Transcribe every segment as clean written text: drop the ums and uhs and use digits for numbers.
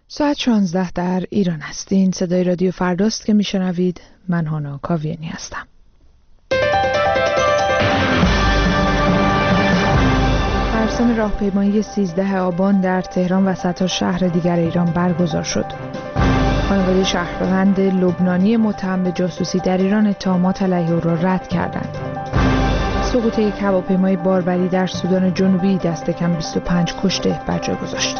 ساعت 16 در ایران است. این صدای رادیو فرداست که میشنوید. من هانا کاویانی هستم. مراسم راهپیمایی 13 آبان در تهران و صدها شهر دیگر ایران برگزار شد. خانواده شهروند لبنانی متهم به جاسوسی در ایران اتهامات علیه او را رد کردند. سقوط یک هواپیمای باربری در سودان جنوبی دست کم 25 کشته بر جا گذاشت.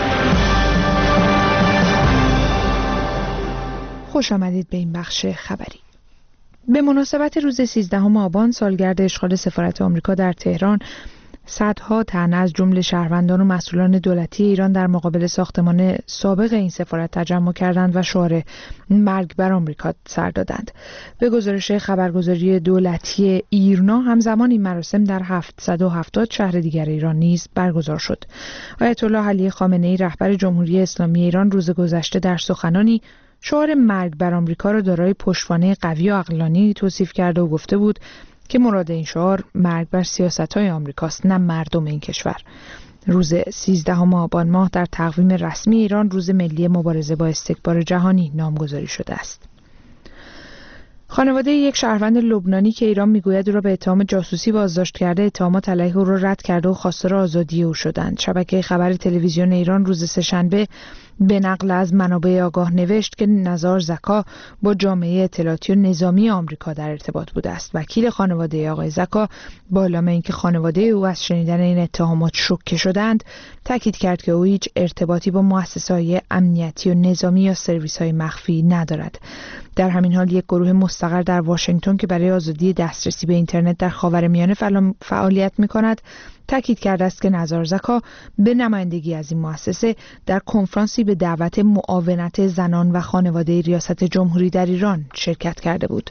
خوش آمدید به این بخش خبری. به مناسبت روز 13 آبان سالگرد اشغال سفارت آمریکا در تهران، صدها تن از جمله شهروندان و مسئولان دولتی ایران در مقابل ساختمان سابق این سفارت تجمع کردند و شعار مرگ بر آمریکا سر دادند. به گزارش خبرگزاری دولتی ایرنا همزمان این مراسم در 770 شهر دیگر ایران نیز برگزار شد. آیت الله علی خامنه‌ای رهبر جمهوری اسلامی ایران روز گذشته در سخنانی شعار مرگ بر آمریکا را دارای پشتوانه قوی و عقلانی توصیف کرده و گفته بود که مراد این شعار مرگ بر سیاست‌های آمریکاست، نه مردم این کشور. روز 13 آبان ماه در تقویم رسمی ایران روز ملی مبارزه با استکبار جهانی نامگذاری شده است. خانواده یک شهروند لبنانی که ایران میگوید او را به اتهام جاسوسی بازداشت کرده، اتهامات علیه او را رد کرده و خواستار آزادی او شدند. شبکه خبر تلویزیون ایران روز سه‌شنبه به نقل از منابع آگاه نوشت که نزار زکا با جامعه اطلاعاتی و نظامی آمریکا در ارتباط بوده است. وکیل خانواده آقای زکا با اعلام اینکه خانواده او از شنیدن این اتهامات شوکه شدند، تاکید کرد که او هیچ ارتباطی با مؤسسه‌های امنیتی و نظامی یا سرویس‌های مخفی ندارد. در همین حال یک گروه مستقر در واشنگتن که برای آزادی دسترسی به اینترنت در خاورمیانه فعالیت می‌کند، تاکید کرده است که نزار زکا به نمایندگی از این مؤسسه در کنفرانسی به دعوت معاونت زنان و خانواده ریاست جمهوری در ایران شرکت کرده بود.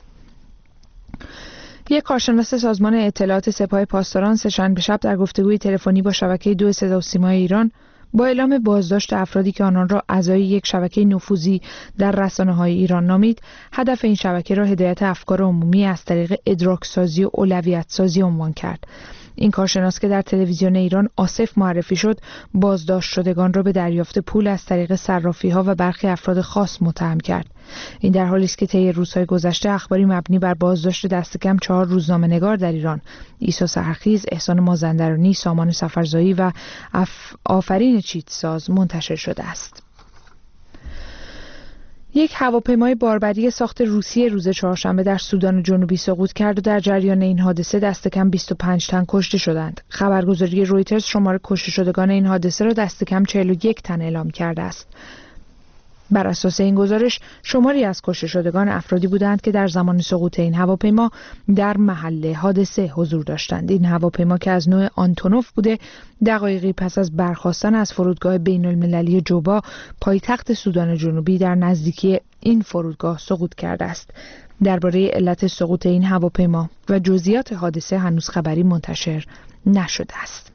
یک کارشناس سازمان اطلاعات سپاه پاسداران سه‌شنبه شب در گفتگوی تلفنی با شبکه 2 صدا و سیمای ایران با اعلام بازداشت افرادی که آنان را اعضای یک شبکه نفوذی در رسانه‌های ایران نامید، هدف این شبکه را هدایت افکار عمومی از طریق ادراک‌سازی و اولویت‌سازی عنوان کرد. این کارشناس که در تلویزیون ایران آصف معرفی شد، بازداشت شدگان را به دریافت پول از طریق صرافی‌ها و برخی افراد خاص متهم کرد. این در حالی است که طی روزهای گذشته اخباری مبنی بر بازداشت دست کم 4 روزنامه‌نگار در ایران، عیسی سحرخیز، احسان مازندرانی، سامان سفرزایی و آفرین چیتساز منتشر شده است. یک هواپیمای باربری ساخت روسیه روز چهارشنبه در سودان جنوبی سقوط کرد و در جریان این حادثه دست کم 25 تن کشته شدند. خبرگزاری رویترز شمار کشته شدگان این حادثه را دست کم 41 تن اعلام کرده است. بر اساس این گزارش، شماری از کشته شدگان افرادی بودند که در زمان سقوط این هواپیما در محل حادثه حضور داشتند. این هواپیما که از نوع آنتونوف بوده، دقایقی پس از برخاستن از فرودگاه بین المللی جوبا پایتخت سودان جنوبی در نزدیکی این فرودگاه سقوط کرده است. درباره علت سقوط این هواپیما و جزئیات حادثه هنوز خبری منتشر نشده است.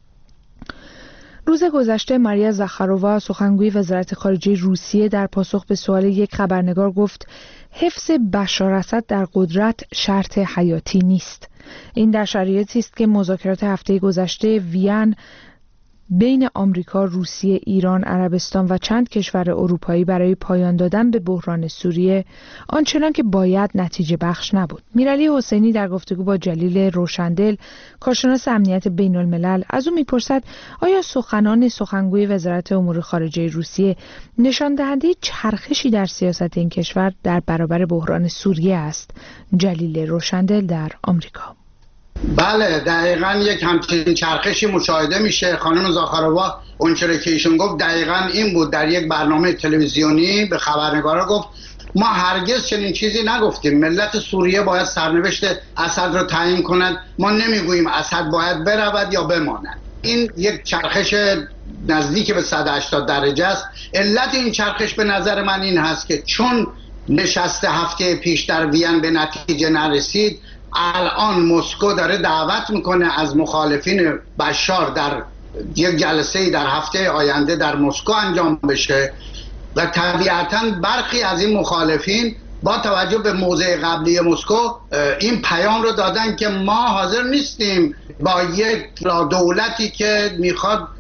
روز گذشته ماریا زاخارووا، سخنگوی وزارت خارجه روسیه، در پاسخ به سوال یک خبرنگار گفت حفظ بشار اسد در قدرت شرط حیاتی نیست. این در شرایطی است که مذاکرات هفته گذشته وین بین آمریکا، روسیه، ایران، عربستان و چند کشور اروپایی برای پایان دادن به بحران سوریه آنچنان که باید نتیجه بخش نبود. میرعلی حسینی در گفتگو با جلیل روشندل، کارشناس امنیت بین الملل، از او میپرسد آیا سخنان سخنگوی وزارت امور خارجه روسیه نشان دهنده چرخشی در سیاست این کشور در برابر بحران سوریه است؟ جلیل روشندل در آمریکا: بله، دقیقاً یک همچین چرخشی مشاهده میشه. خانم زاخارووا اونچه که ایشون گفت دقیقاً این بود. در یک برنامه تلویزیونی به خبرنگارا گفت ما هرگز چنین چیزی نگفتیم. ملت سوریه باید سرنوشت اسد رو تعیین کند. ما نمیگوییم اسد باید برود یا بماند. این یک چرخش نزدیک به 180 درجه است. علت این چرخش به نظر من این هست که چون نشست هفته پیش در وین به نتیجه نرسید، الان مسکو داره دعوت میکنه از مخالفین بشار در یک جلسه در هفته آینده در مسکو انجام بشه و طبیعتاً برخی از این مخالفین با توجه به موضع قبلی مسکو این پیام رو دادن که ما حاضر نیستیم با یک دولتی که میخواد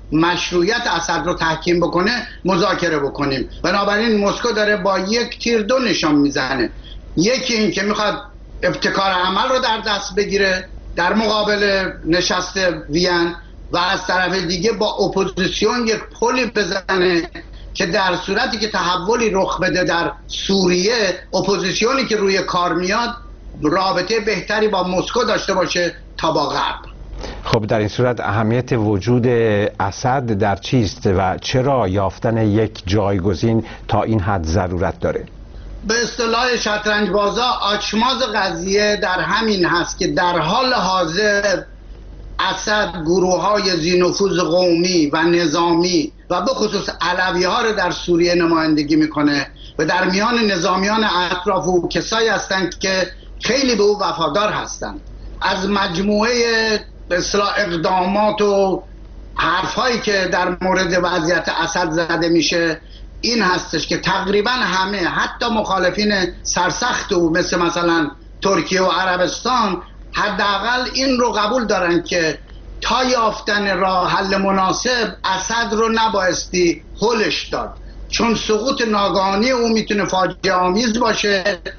مشروعیت اسد رو تحکیم بکنه مذاکره بکنیم. بنابراین مسکو داره با یک تیر دو نشان میزنه. یکی این که میخواد ابتکار عمل رو در دست بگیره در مقابل نشست وین و از طرف دیگه با اپوزیسیون یک پلی بزنه که در صورتی که تحولی رخ بده در سوریه، اپوزیسیونی که روی کار میاد رابطه بهتری با مسکو داشته باشه تا با غرب. خب در این صورت اهمیت وجود اسد در چیست و چرا یافتن یک جایگزین تا این حد ضرورت داره؟ به اصطلاح شطرنج بازا آچماز قضیه در همین هست که در حال حاضر اسد گروه‌های ذی‌نفوذ قومی و نظامی و به خصوص علوی ها رو در سوریه نمایندگی میکنه و در میان نظامیان اطراف او کسایی هستند که خیلی به او وفادار هستند. از مجموعه به اصطلاح اقدامات و حرفایی که در مورد وضعیت اسد زده میشه این هستش که تقریبا همه، حتی مخالفین سرسخت او مثلا ترکیه و عربستان، حداقل این رو قبول دارن که تا یافتن راه حل مناسب اسد رو نبایستی هلش داد، چون سقوط ناگهانی او میتونه فاجعه آمیز باشه.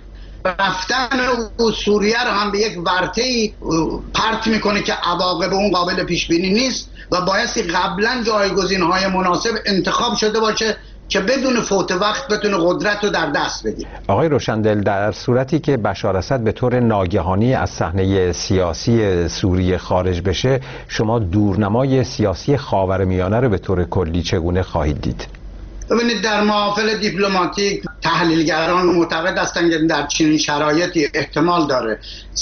رفتن او سوریه رو هم به یک ورطه‌ای پرت میکنه که عواقب اون قابل پیش بینی نیست و بایستی قبلا جایگزین‌های مناسب انتخاب شده باشه که بدون فوت وقت بتونه قدرت رو در دست بگیره. آقای روشندل، در صورتی که بشار اسد به طور ناگهانی از صحنه سیاسی سوریه خارج بشه، شما دورنمای سیاسی خاورمیانه رو به طور کلی چگونه خواهید دید؟ ببینید، در محافل دیپلماتیک تحلیلگران معتقد هستند که در چنین شرایطی احتمال داره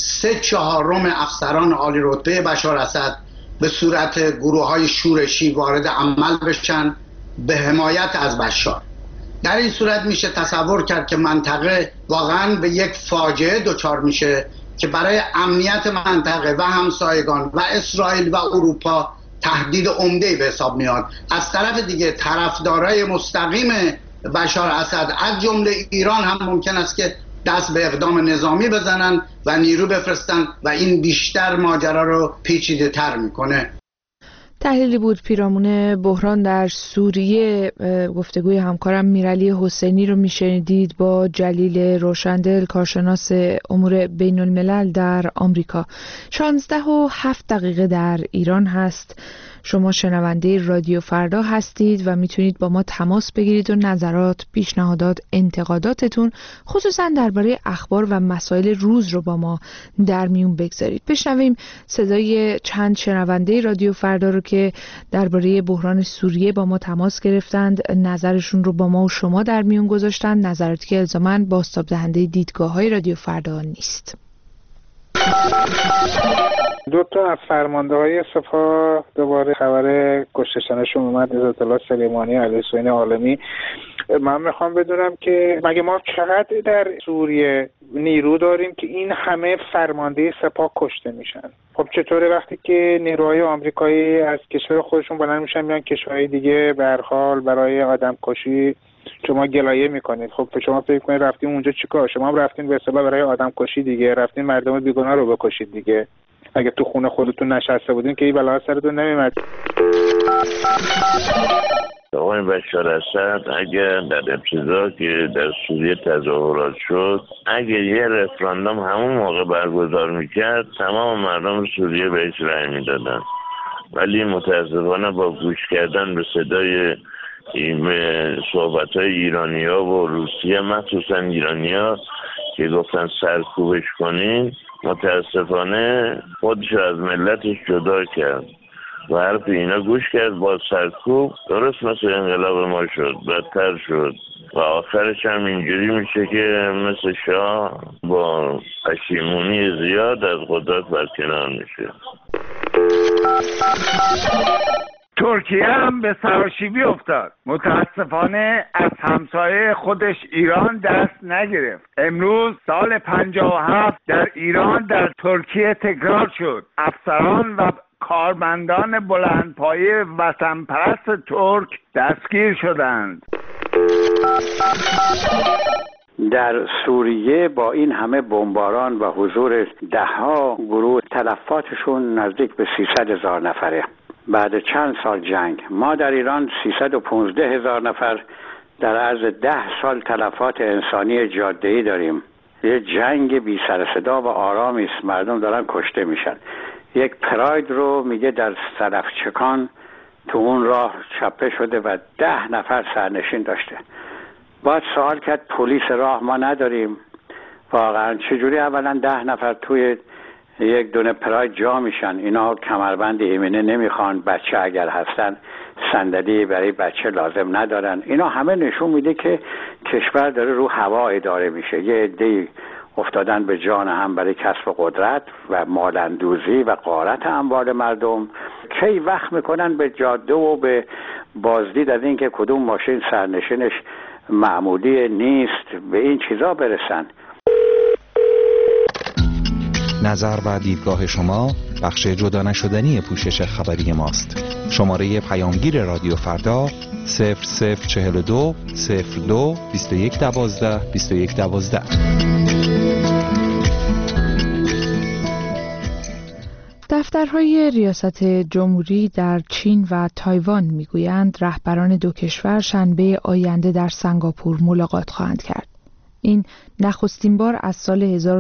3/4 افسران عالی رتبه بشار اسد به صورت گروه‌های شورشی وارد عمل بشن به حمایت از بشار. در این صورت میشه تصور کرد که منطقه واقعا به یک فاجعه دچار میشه که برای امنیت منطقه و همسایگان و اسرائیل و اروپا تهدید عمده‌ای به حساب میاد. از طرف دیگه طرفدارای مستقیم بشار اسد از جمله ایران هم ممکن است که دست به اقدام نظامی بزنن و نیرو بفرستن و این بیشتر ماجرا رو پیچیده تر میکنه. تحلیلی بود پیرامون بحران در سوریه. گفتگوی همکارم میرعلی حسینی رو میشنیدید با جلیل روشندل، کارشناس امور بین الملل در آمریکا. 16:07 در ایران هست. شما شنونده رادیو فردا هستید و میتونید با ما تماس بگیرید و نظرات، پیشنهادات، انتقاداتتون خصوصا درباره اخبار و مسائل روز رو با ما در میون بگذارید. بشنویم صدای چند شنونده رادیو فردا رو که درباره بحران سوریه با ما تماس گرفتند، نظرشون رو با ما و شما در میون گذاشتن، نظراتی که الزاماً بازتاب دهنده دیدگاه‌های رادیو فردا نیست. دو تا از فرمانده‌های سپاه دوباره خبر کشته شدنشون اومد، عزت الله سلیمانی علی حسین عالمی. من میخوام بدونم که مگه ما چقدر در سوریه نیرو داریم که این همه فرمانده سپاه کشته میشن؟ خب چطوره وقتی که نیروهای آمریکایی از کشور خودشون بلند میشن میان کشورهای دیگه به هر حال برای آدم کشی شما گلایه میکنید؟ خب شما فکر کنید رفتین اونجا چیکار؟ شما هم رفتین به اصطلاح برای آدم کشی دیگه، رفتین مردم بیگناه رو بکشید دیگه. اگه تو خونه خودتون نشسته بودین که این بلا سرتون نمیومد. آقای بشار اسد اگر در ابتدا که در سوریه تظاهرات شد، اگر یه رفراندوم همون موقع برگزار میکرد تمام مردم سوریه بهش رأی میدادن، ولی متاسفانه با گوش کردن به صدای صحبت‌های ایرانی‌ها و روسیه، مخصوصا ایرانی‌ها که گفتن سرکوبش کنین، متاسفانه خودش از ملتش جدا کرد و حرف اینا گوش کرد. با سرکوب درست مثل انقلاب ما شد، بدتر شد و آخرش هم اینجوری میشه که مثل شاه با پشیمونی زیاد از قدرت برکنار میشه. ترکیه هم به سراشیبی افتاد. متاسفانه از همسایه خودش ایران دست نگرفت. امروز سال 57 در ایران در ترکیه تکرار شد. افسران و کارمندان بلندپایه وطن پرست ترک دستگیر شدند. در سوریه با این همه بمباران و حضور ده‌ها گروه تلفاتشون نزدیک به 300,000 نفره. بعد چند سال جنگ ما در ایران 315,000 نفر در عرض 10 سال تلفات انسانی جاده‌ای داریم. یه جنگ بی سر صدا و آرامی است، مردم دارن کشته میشن. یک پراید رو میگه در صدفچکان تو اون راه چپه شده و 10 نفر سرنشین داشته. باید سوال کرد پلیس راه ما نداریم، واقعا چجوری اولا 10 نفر توی یک دونه پراید جا میشن؟ اینا کمربند ایمنی نمیخوان، بچه اگر هستن صندلی برای بچه لازم ندارن. اینا همه نشون میده که کشور داره رو هوا اداره میشه. یه عده‌ای افتادن به جان هم برای کسب قدرت و مالندوزی و غارت اموال مردم. کی وقت میکنن به جاده و به بازدید از این که کدوم ماشین سرنشینش معمولی نیست به این چیزا برسن. نظر و دیدگاه شما بخش جدا نشدنی پوشش خبری ماست. شماره پیامگیر رادیو فردا 0042 02 2112 2112. دفترهای ریاست جمهوری در چین و تایوان میگویند رهبران دو کشور شنبه آینده در سنگاپور ملاقات خواهند کرد. این نخستین بار از سال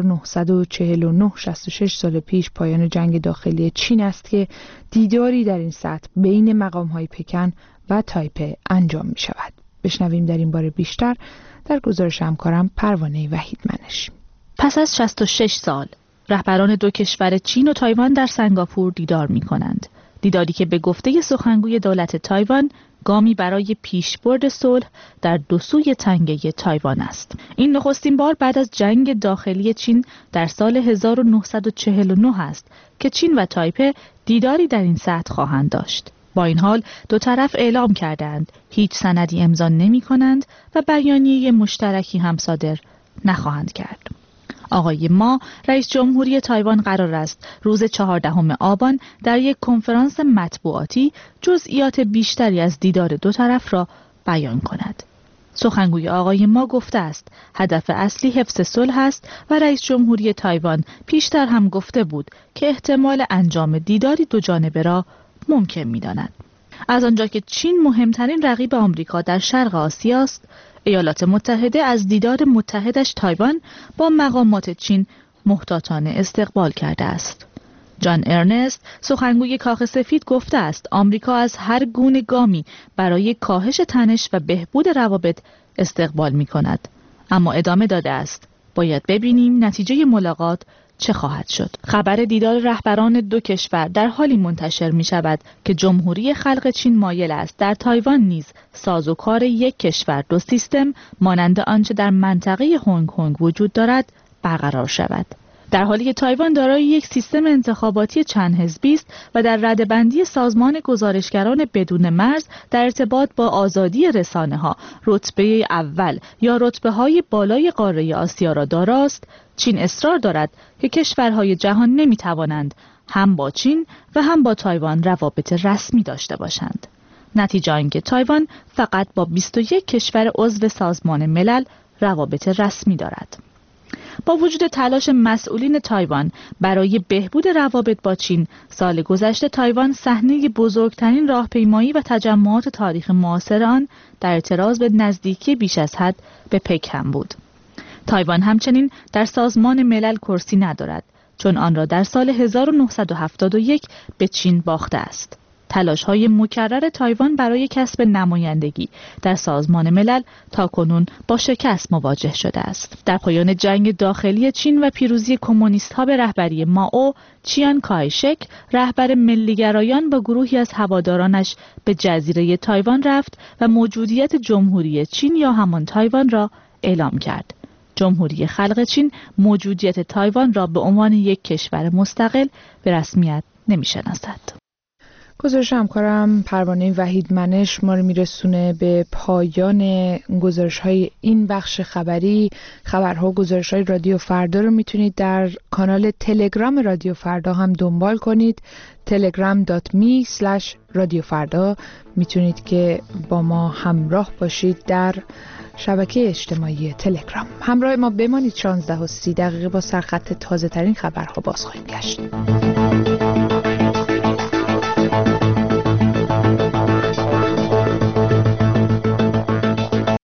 1949 66 سال پیش پایان جنگ داخلی چین است که دیداری در این سطح بین مقام‌های پکن و تایپه انجام می شود. بشنویم در این باره بیشتر در گزارش همکارم پروانه وحیدمنش. پس از 66 سال رهبران دو کشور چین و تایوان در سنگاپور دیدار می کنند. دیداری که به گفته سخنگوی دولت تایوان گامی برای پیشبرد صلح در دو سوی تنگه تایوان است. این نخستین بار بعد از جنگ داخلی چین در سال 1949 است که چین و تایپه دیداری در این سطح خواهند داشت. با این حال دو طرف اعلام کردند هیچ سندی امضا نمی کنند و بیانیه مشترکی هم صادر نخواهند کرد. آقای ما رئیس جمهوری تایوان قرار است روز 14 آبان در یک کنفرانس مطبوعاتی جزئیات بیشتری از دیدار دو طرف را بیان کند. سخنگوی آقای ما گفته است هدف اصلی حفظ صلح است و رئیس جمهوری تایوان پیشتر هم گفته بود که احتمال انجام دیداری دو جانبه را ممکن می‌داند. از آنجا که چین مهمترین رقیب آمریکا در شرق آسیا است، ایالات متحده از دیدار متحدش تایوان با مقامات چین محتاطانه استقبال کرده است. جان ارنست سخنگوی کاخ سفید گفته است آمریکا از هر گونه گامی برای کاهش تنش و بهبود روابط استقبال می کند. اما ادامه داده است باید ببینیم نتیجه ملاقات چه خواهد شد. خبر دیدار رهبران دو کشور در حالی منتشر می شود که جمهوری خلق چین مایل است در تایوان نیز سازوکار یک کشور دو سیستم مانند آنچه در منطقه هنگ کنگ وجود دارد برقرار شود. در حالی که تایوان دارای یک سیستم انتخاباتی چند حزبی است و در رده‌بندی سازمان گزارشگران بدون مرز در ارتباط با آزادی رسانه‌ها رتبه اول یا رتبه‌های بالای قاره آسیا را داراست، چین اصرار دارد که کشورهای جهان نمی‌توانند هم با چین و هم با تایوان روابط رسمی داشته باشند. نتیجه آنکه تایوان فقط با 21 کشور عضو سازمان ملل روابط رسمی دارد. با وجود تلاش مسئولین تایوان برای بهبود روابط با چین، سال گذشته تایوان صحنه بزرگترین راهپیمایی و تجمعات تاریخ معاصر آن در اعتراض به نزدیکی بیش از حد به پکن بود. تایوان همچنین در سازمان ملل کرسی ندارد، چون آن را در سال 1971 به چین باخته است. تلاش‌های مکرر تایوان برای کسب نمایندگی در سازمان ملل تاکنون با شکست مواجه شده است. در پایان جنگ داخلی چین و پیروزی کمونیست‌ها به رهبری مائو، چیان کایشک رهبر ملیگرایان با گروهی از هوادارانش به جزیره تایوان رفت و موجودیت جمهوری چین یا همان تایوان را اعلام کرد. جمهوری خلق چین موجودیت تایوان را به عنوان یک کشور مستقل به رسمیت نمی‌شناسد. گزارش همکارم پروانه وحیدمنش ما رو میرسونه به پایان گزارش‌های این بخش خبری. خبرها و گزارش‌های رادیو فردا رو میتونید در کانال تلگرام رادیو فردا هم دنبال کنید. telegram.me/رادیوفردا میتونید که با ما همراه باشید در شبکه اجتماعی تلگرام. همراه ما بمانید. 16:30 با سرخط تازه ترین خبرها باز خواهیم گشت.